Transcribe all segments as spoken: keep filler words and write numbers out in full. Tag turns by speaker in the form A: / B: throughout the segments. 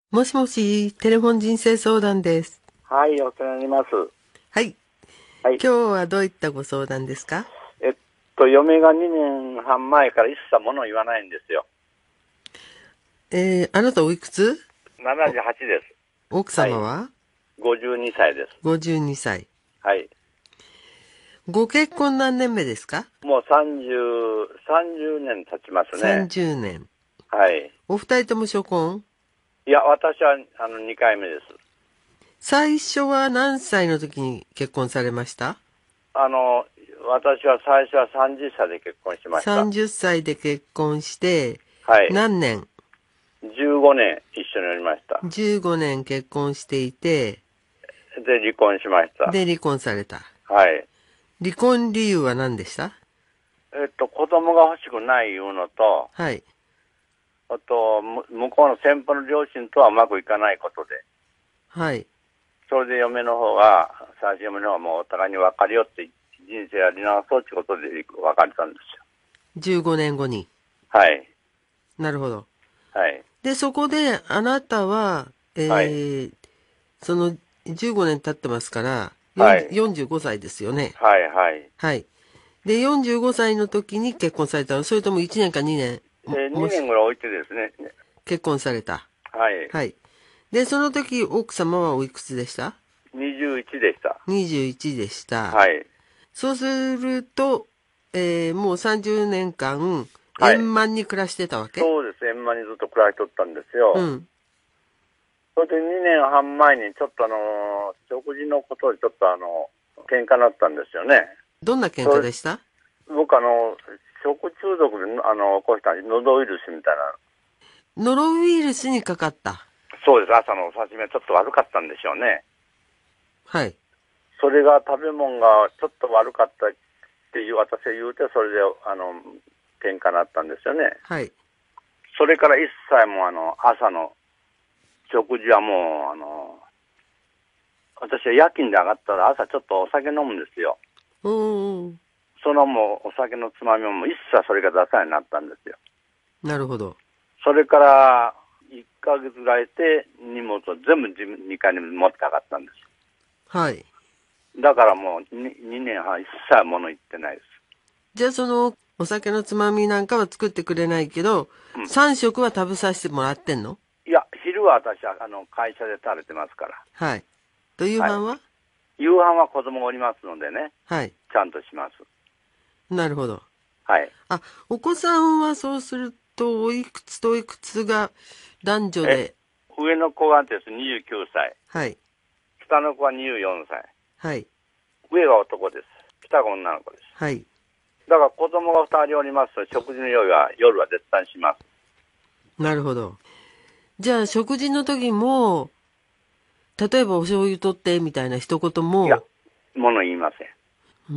A: もしもし、テレフォン人生相談です。
B: はい、お世話になります。
A: はい。
B: はい。
A: 今日はどういったご相談ですか？
B: えっと、嫁がにねんはん前から一切物を言わないんですよ。
A: えー、あなたおいくつ？
B: ななじゅうはちです。
A: 奥
B: はい。
A: 様は？
B: ごじゅうにさいです。
A: ごじゅうにさい。
B: はい。
A: ご結婚何年目ですか？
B: もうさんじゅう、さんじゅうねん経ちますね。
A: さんじゅう 年。
B: はい。
A: お二人とも初婚？
B: いや、私は、あの、にかいめです。
A: 最初は何歳の時に結婚されました？
B: あの、私は最初はさんじゅっさいで結婚しました。
A: さんじゅっ 歳で結婚して、
B: はい。
A: 何年？
B: じゅうごねん一緒におりました。
A: じゅうご 年結婚していて、
B: で、離婚しました。
A: で離婚された。
B: はい。
A: 離婚理由は何でした？
B: えっと、子供が欲しくないいうのと、
A: はい。
B: あと、む向こうの先方の両親とはうまくいかないことで、
A: はい。
B: それで嫁の方が、最初嫁の方がもうお互いに別れよって人生やり直そうってことで別れたんですよ。
A: じゅうごねんごに。
B: はい。
A: なるほど。
B: はい。
A: で、そこで、あなたは、え
B: はい。
A: ー、その、じゅうごねん経ってますから、
B: はい。
A: よんじゅうごさいですよね。
B: はい。はい。
A: はい。で、よんじゅうごさいの時に結婚されたの？それともいちねんかにねん、も
B: えー、2
A: もし、
B: 年ぐらい置いてですね。
A: 結婚された？
B: はい。
A: はい。で、その時、奥様はおいくつでした？
B: にじゅういちでした。
A: にじゅういち でした。
B: はい。
A: そうすると、えー、もうさんじゅうねんかん、
B: はい。
A: 円満に暮らしてたわけ？
B: そうです。円満にずっと暮らしとったんですよ。
A: うん。
B: それでにねんはん前にちょっとあの、食事のことでちょっとあの、喧嘩になったんですよね。
A: どんな喧
B: それ
A: 嘩でした？
B: 僕あの、食中毒であの起こした喉ウイルスみたいな。
A: ノロウイルスにかかった？
B: そうです。朝のお刺身はちょっと悪かったんでしょうね。
A: はい。
B: それが食べ物がちょっと悪かったっていう私が言うて、それであの、喧嘩になったんですよね。
A: はい。
B: それから一切もあの、朝の食事はもうあの、私は夜勤で上がったら朝ちょっとお酒飲むんですよ。
A: うーん。
B: そのもうお酒のつまみも一切それが出さないようになったんですよ。
A: なるほど。
B: それからいっかげつぐらいで荷物を全部にかいに持って上がったんです。
A: はい。
B: だからもう に, にねんはん一切物言ってないです。
A: じゃあその、お酒のつまみなんかは作ってくれないけど、
B: うん。
A: さん食は食べさせてもらってんの？
B: いや、昼は私はあの会社で食べてますから。
A: はい。と夕
B: はい。
A: 飯は？
B: 夕飯は子供がおりますのでね、
A: はい。
B: ちゃんとします。
A: なるほど。
B: はい。
A: あ、お子さんはそうすると、おいくつとおいくつが男女
B: え、
A: で？
B: 上の子がですにじゅうきゅうさい、
A: はい。
B: 下の子はにじゅうよんさい。
A: はい。
B: 上が男です。下が女の子です。
A: はい。
B: だから子供がふたりおりますと食事の用意は夜は絶対します。
A: なるほど。じゃあ食事の時も、例えばお醤油取ってみたいな一言
B: いや、
A: も？
B: 物言いません。
A: うん。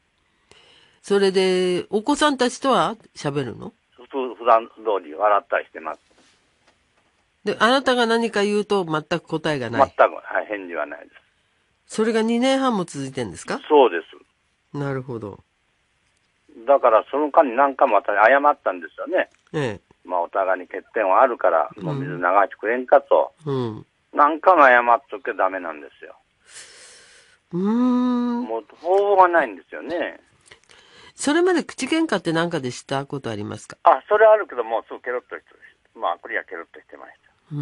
A: それで、お子さんたちとは喋るの？
B: 普通、普段通り笑ったりしてます。
A: で、あなたが何か言うと全く答えがない？
B: 全く、はい、返事はないで
A: それがにねんはんも続いてんです
B: す。
A: か？
B: そうです。
A: なるほど。
B: だからその間に何回も私謝ったんですよね。
A: ええ。
B: まあお互いに欠点はあるから
A: うん。
B: もう水流してくれんかと。
A: うん。
B: 何回も謝っとけダメなんですよ。
A: うーん。
B: もう方法がないんですよね。
A: それまで口喧嘩って何かでしたことありますか？
B: あ、それはあるけどもうすぐケロッとして、まあクリアケロッとしてまし
A: うん。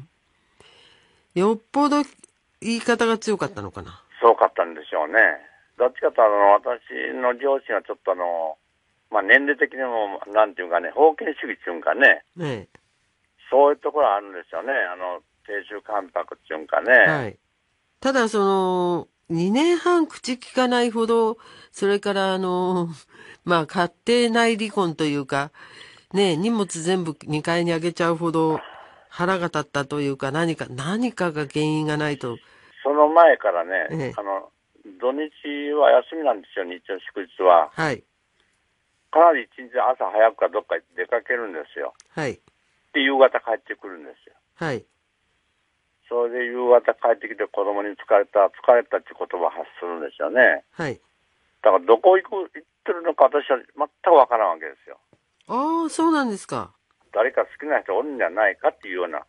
A: よっぽど言い方が強かったのかな。
B: た。そうかったんでしょうね。どっちかというとあの私の両親はちょっとあの、まあ年齢的にもなんていうかね、封建主義っていうんかね、
A: ええ。
B: そういうところあるんですよね。あの、亭主関白っていうんかね。
A: はい。ただ、その、にねんはん口聞かないほど、それから、あの、まあ、家庭内離婚というか、ね、荷物全部にかいにあげちゃうほど腹が立ったというか、何か、何かが原因がないと。
B: その前からね、
A: ええ。
B: あの、土日は休みなんですよ、日曜祝日は。
A: はい。
B: かなり一日朝早くからどっか出かけるんですよ。
A: はい。
B: で、夕方帰ってくるんですよ。
A: はい。
B: それで夕方帰ってきて子供に疲れた、疲れたって言葉を発するんですよね。
A: はい。
B: だからどこ行く、行ってるのか私は全くわからんわけですよ。
A: ああ、そうなんですか。
B: 誰か好きな人おるんじゃないかっていうような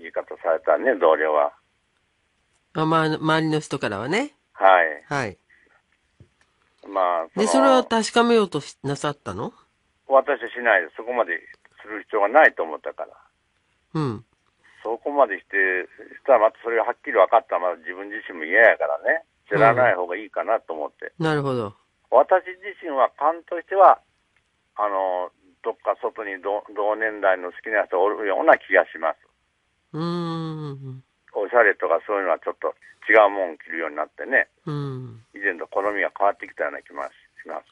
B: 言い方されたね、同僚は。
A: あ、まあ、周りの人からはね。
B: はい。
A: はい。
B: まあ、その
A: で、それは確かめようとしなさったの？
B: 私はしないです。そこまでする必要がないと思ったから。
A: うん。
B: そこまでして、したらまたそれがはっきり分かったら、まだ自分自身も嫌やからね、知らない方がいいかなと思って。
A: なるほど。
B: 私自身は、勘としては、あの、どっか外に同同年代の好きな人がおるような気がします。
A: うーん。
B: おしゃれとかそういうのはちょっと違うもん着るようになってね、
A: うん。
B: 以前と好みが変わってきたような気がします。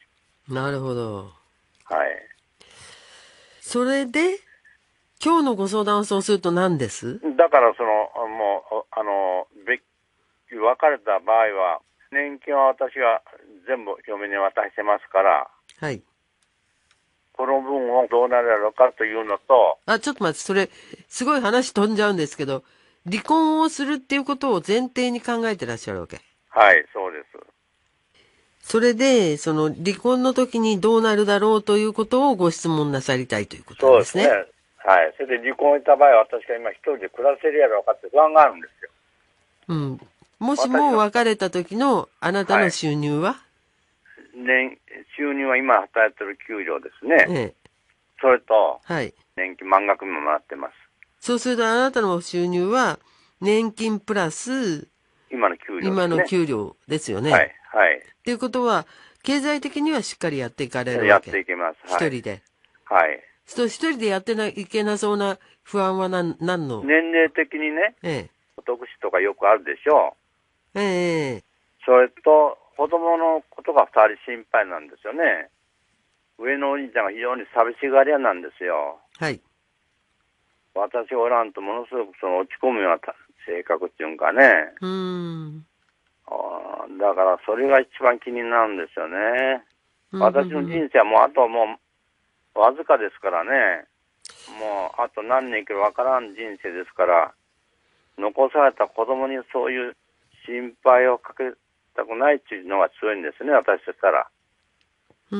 A: なるほど。
B: はい。
A: それで、今日のご相談をそうすると何です？
B: だからその、もう、あの、別別れた場合は、年金は私が全部嫁に渡してますから、
A: はい。
B: この分をどうなるだろうかというのと、
A: あ、ちょっと待って、それ、すごい話飛んじゃうんですけど、離婚をするっていうことを前提に考えてらっしゃるわけ。
B: はい、そうです。
A: それで、その離婚の時にどうなるだろうということをご質問なさりたいということなんですね。
B: そうですね。はい。それで離婚した場合は私が今一人で暮らせるやろうかって不安があるんですよ。
A: うん。もしも別れた時のあなたの収入は？
B: はい、年収入は今働いてる給料ですね。
A: ええ。
B: それと、
A: はい。
B: 年金満額ももらってます。
A: そうするとあなたの収入は年金プラス
B: 今の給料ですね。
A: 今の給料ですよね。
B: はい。はい。
A: っていうことは、経済的にはしっかりやっていかれる
B: やっ
A: わけ。
B: ていけます。
A: 一、はい、人で。
B: はい。
A: そう、一人でやってないけなそうな不安は何、何の？
B: 年齢的にね、
A: ええ。
B: 特殊とかよくあるでしょ
A: う。ええ。
B: それと、子供のことが二人心配なんですよね。上のお兄ちゃんが非常に寂しがり屋なんですよ。
A: はい。
B: 私がおらんとものすごくその落ち込むような性格っていうんかね。
A: うーん。
B: あだからそれが一番気になるんですよね。私の人生はもうあともうわずかですからね。もうあと何年生きるわからん人生ですから、残された子供にそういう心配をかけたくないっていうのが強いんですね、私としたら。
A: うん。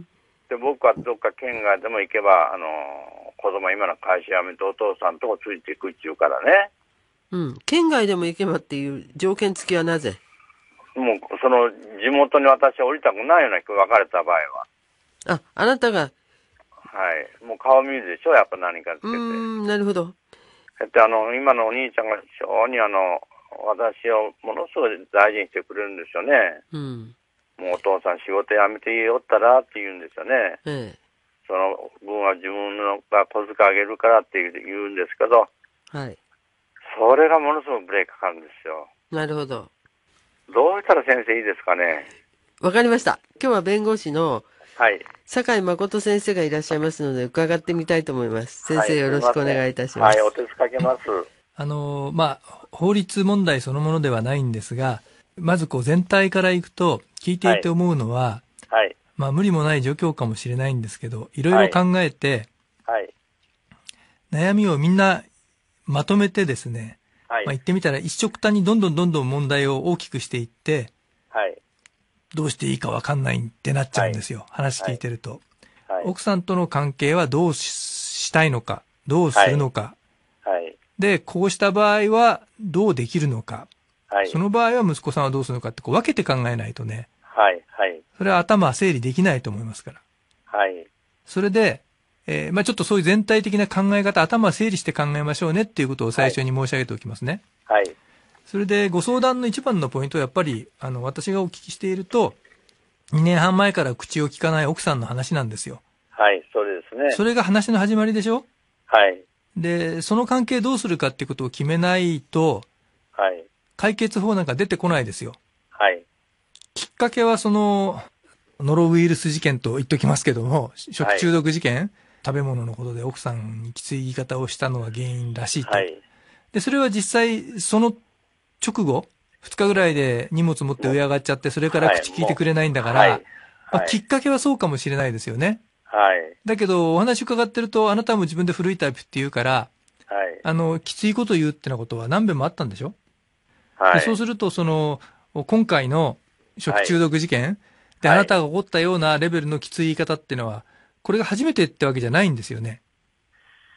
B: で、僕はどっか県外でも行けば、あの、子供は今の会社辞めてお父さんとこついていくっていうからね。
A: うん。県外でも行けばっていう条件付きはなぜ？
B: もう、その、地元に私は降りたくないような人が別れた場合は。
A: あ、あなたが。
B: はい。もう顔見るでしょ、やっぱ何かつけて。
A: うーん、なるほど。
B: だってあの、今のお兄ちゃんが非常にあの、私をものすごい大事にしてくれるんですよね。
A: うん。
B: もうお父さん仕事辞めて家おったらって言うんですよね。
A: ええ。
B: その分は自分のが小遣いあげるからって言うんですけど、
A: はい。
B: それがものすごくブレーキかかるんですよ。
A: なるほど。
B: どうしたら先生いいですかね。
A: わかりました。今日は弁護士の
B: はい。
A: 坂井誠先生がいらっしゃいますので伺ってみたいと思います。先生、
B: はい、
A: よろしくお願いいたします。
B: はい、お手数かけます。
C: あの、まあ、法律問題そのものではないんですが、まずこう全体からいくと、聞いていて思うのは、
B: はい。
C: まあ無理もない状況かもしれないんですけど、いろいろ考えて、
B: はい。
C: 悩みをみんなまとめてですね、
B: はい。
C: まあ言ってみたら一緒くたにどんどんどんどん問題を大きくしていって、
B: はい。
C: どうしていいかわかんないってなっちゃうんですよ。話聞いてると。
B: はい。
C: 奥さんとの関係はどうしたいのか、どうするのか。
B: はい。
C: で、こうした場合はどうできるのか。
B: はい。
C: その場合は息子さんはどうするのかってこう分けて考えないとね。
B: はい。はい。
C: それは頭整理できないと思いますから。
B: はい。
C: それで、えー、まあちょっとそういう全体的な考え方、頭整理して考えましょうねっていうことを最初に申し上げておきますね。
B: はい。
C: それでご相談の一番のポイントはやっぱり、あの、私がお聞きしていると、にねんはん前から口を聞かない奥さんの話なんですよ。
B: はい、そうですね。
C: それが話の始まりでしょ？
B: はい。
C: で、その関係どうするかっていうことを決めないと、
B: はい。
C: 解決法なんか出てこないですよ。
B: はい。
C: きっかけはその、ノロウイルス事件と言っときますけども、食中毒事件、はい、食べ物のことで奥さんにきつい言い方をしたのが原因らしいと。はい、で、それは実際、その直後、二日ぐらいで荷物持って上上がっちゃって、それから口聞いてくれないんだから、はいはい、まあ、きっかけはそうかもしれないですよね。
B: はい。
C: だけど、お話伺ってると、あなたも自分で古いタイプって言うから、はい。あの、きついこと言うってなことは何遍もあったんでしょ？はい。でそうすると、その、今回の食中毒事件、はい、で、あなたが起こったようなレベルのきつい言い方っていうのは、これが初めてってわけじゃないんですよね。
B: そう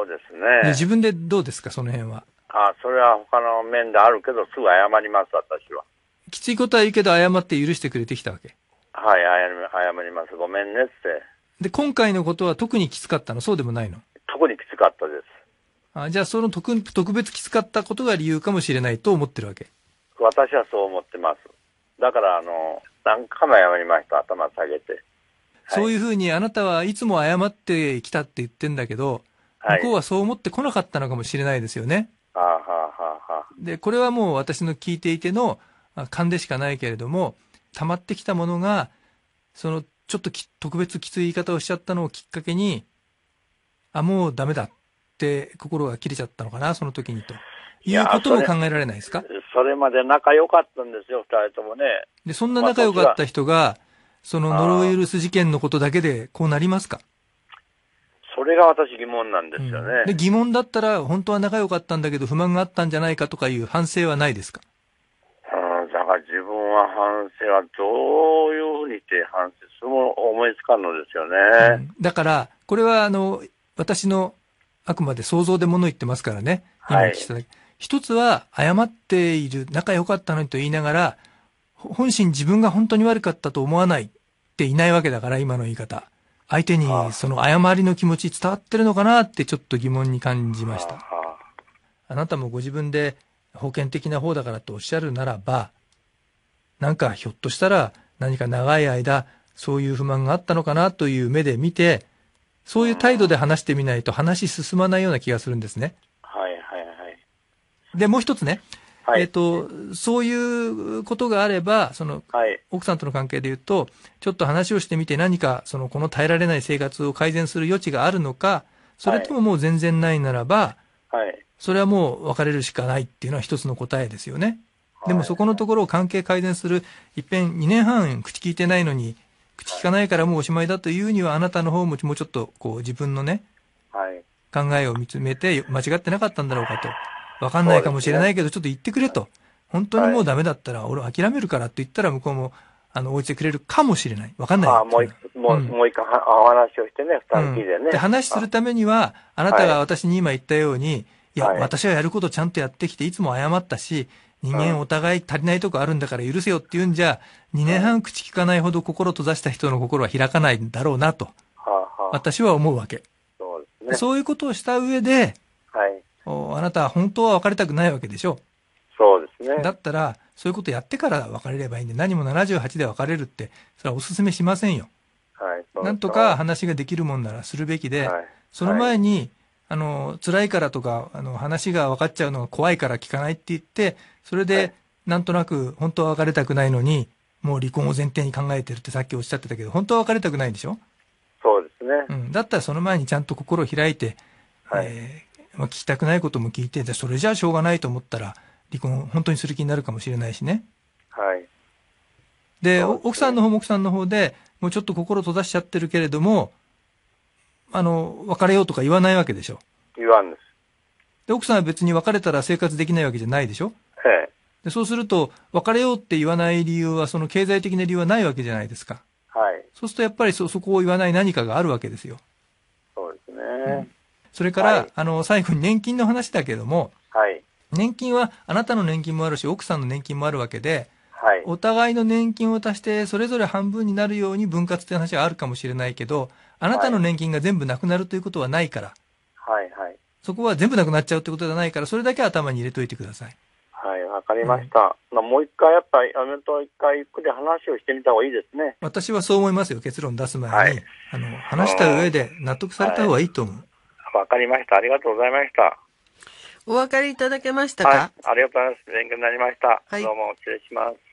B: です
C: で
B: ね。
C: 自分でどうですか、その辺は。
B: あ、それは他の面であるけど、すぐ謝ります、私は。
C: きついことは言うけど、謝って許してくれてきたわけ。
B: はい、謝り、謝ります。ごめんねって。
C: で、今回のことは特にきつかったの？そうでもないの？
B: 特にきつかったです。
C: あ、じゃあその特、特別きつかったことが理由かもしれないと思ってるわけ。
B: 私はそう思ってます。だから、あの、何回も謝りました、頭下げて。はい、
C: そういうふうにあなたはいつも謝ってきたって言ってんだけど、はい、向こうはそう思ってこなかったのかもしれないですよね。
B: はあ、はあはあはあ、
C: で、これはもう私の聞いていての勘でしかないけれども、溜まってきたものが、その、ちょっとき特別きつい言い方をしちゃったのをきっかけに、あ、もうダメだって心が切れちゃったのかな、その時にと。いうことも考えられないですか？
B: それまで仲良かったんですよ、二人ともね。
C: で、そんな仲良かった人が、そのノロウイルス事件のことだけでこうなりますか？
B: それが私疑問なんですよね、
C: うん。で、疑問だったら、本当は仲良かったんだけど不満があったんじゃないかとかいう反省はないですか？
B: うん、だから自分は反省はどういうふうにして反省するも思いつかんのですよね。
C: うん、だから、これはあの、私のあくまで想像で物言ってますからね。今聞いただけ。はい、一つは、謝っている、仲良かったのにと言いながら、本心自分が本当に悪かったと思わないっていないわけだから、今の言い方。相手にその謝りの気持ち伝わってるのかなってちょっと疑問に感じました。あなたもご自分で封建的な方だからとおっしゃるならば、なんかひょっとしたら何か長い間そういう不満があったのかなという目で見て、そういう態度で話してみないと話進まないような気がするんですね。
B: はいはいはい。
C: で、もう一つね、
B: はい、
C: えっと、そういうことがあれば、その、
B: はい、
C: 奥さんとの関係で言うと、ちょっと話をしてみて何か、その、この耐えられない生活を改善する余地があるのか、それとももう全然ないならば、
B: はい、
C: それはもう別れるしかないっていうのは一つの答えですよね。でもそこのところを関係改善する、いっぺんにねんはん口聞いてないのに、口聞かないからもうおしまいだというには、あなたの方ももうちょっと、こう、自分のね、
B: はい、
C: 考えを見つめて、間違ってなかったんだろうかと。わかんないかもしれないけど、ちょっと言ってくれと。本当にもうダメだったら、俺諦めるからって言ったら、向こうも、あの、応じてくれるかもしれない。わかんない。
B: ああ、もう一、もう、うん、もう一回お話をしてね、二人きりでね、うん。
C: で、話するためには、あなたが私に今言ったように、はい、いや、私はやることちゃんとやってきて、いつも謝ったし、人間お互い足りないとこあるんだから許せよって言うんじゃ、にねんはん口聞かないほど心閉ざした人の心は開かないんだろうなと。私は思うわけ。
B: そうですね。
C: そういうことをした上で、
B: はい。
C: あなたは本当は別れたくないわけでしょ。
B: そうですね。
C: だったら、そういうことやってから別れればいいんで、何もななじゅうはちで別れるって、それはお勧めしませんよ。
B: はい。そう
C: なんとか話ができるもんならするべきで、はい、その前に、はい、あの、辛いからとか、あの、話が分かっちゃうのが怖いから聞かないって言って、それで、はい、なんとなく、本当は別れたくないのに、もう離婚を前提に考えてるってさっきおっしゃってたけど、本当は別れたくないんでしょ？
B: そうですね。
C: うん。だったらその前にちゃんと心を開いて、
B: はい、
C: えーまあ、聞きたくないことも聞いて、じゃそれじゃあしょうがないと思ったら、離婚本当にする気になるかもしれないしね。
B: はい。
C: で、ね、奥さんの方も奥さんの方で、もうちょっと心閉ざしちゃってるけれども、あの、別れようとか言わないわけでしょ。
B: 言わんです。
C: で、奥さんは別に別れたら生活できないわけじゃないでしょ。
B: ええ。
C: で、そうすると、別れようって言わない理由は、その経済的な理由はないわけじゃないですか。
B: はい。
C: そうするとやっぱりそ、そこを言わない何かがあるわけですよ。
B: そうですね。
C: うん、それから、はい、あの、最後に年金の話だけども、
B: はい。
C: 年金は、あなたの年金もあるし、奥さんの年金もあるわけで、
B: はい。
C: お互いの年金を足して、それぞれ半分になるように分割って話はあるかもしれないけど、あなたの年金が全部なくなるということはないから。
B: はいはい。
C: そこは全部なくなっちゃうってことじゃないから、それだけ頭に入れといてください。
B: はい、わかりました。うん、もう一回やっぱり、あのと一回ゆっくり話をしてみた方がいいですね。
C: 私はそう思いますよ、結論出す前に。はい、あの、話した上で納得された方がいいと思う。わ、
B: はい、かりました。ありがとうございました。
A: お分かりいただけましたか？
B: はい、ありがとうございます。勉強になりました。
A: はい、
B: どうも失礼します。